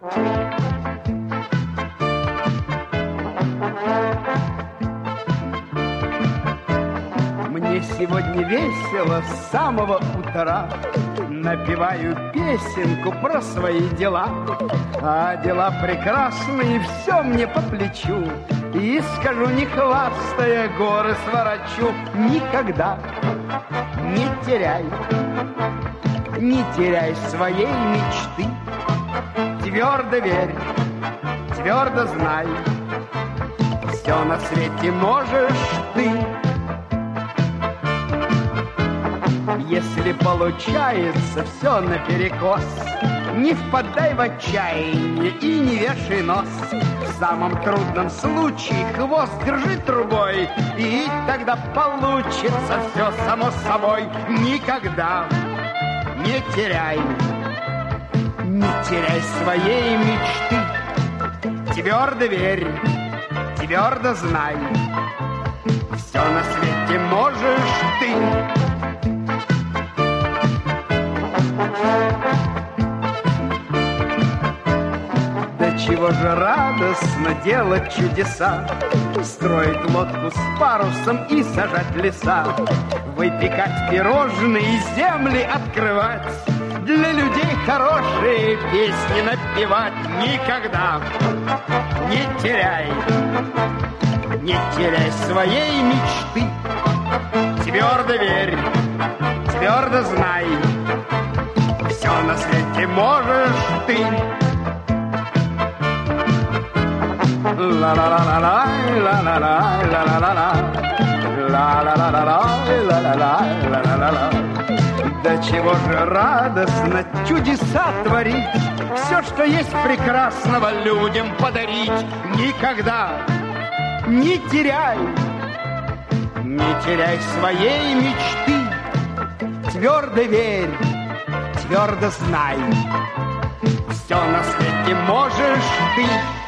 Мне сегодня весело с самого утра. Напеваю песенку про свои дела. А дела прекрасные, все мне по плечу. И скажу, не хвастая, горы сворачу. Никогда не теряй своей мечты. Твердо верь, твердо знай, все на свете можешь ты. Если получается все наперекос, не впадай в отчаяние и не вешай нос. В самом трудном случае хвост держи трубой, и тогда получится все само собой. Никогда не теряй своей мечты. Твердо верь, твердо знай, все на свете можешь ты. Да чего же радостно делать чудеса, строить лодку с парусом и сажать леса, выпекать пирожные, земли открывать, для людей хорошие песни напевать. Никогда не теряй своей мечты. Твердо верь, твердо знай, все на свете можешь ты. Ла-ла-ла-ла-ла, ла-ла-ла, ла-ла-ла-ла, ла-ла-ла-ла-ла, ла-ла-ла-ла. Да чего же радостно чудеса творить, все, что есть прекрасного, людям подарить. Никогда не теряй своей мечты. Твердо верь, твердо знай, все на свете можешь ты.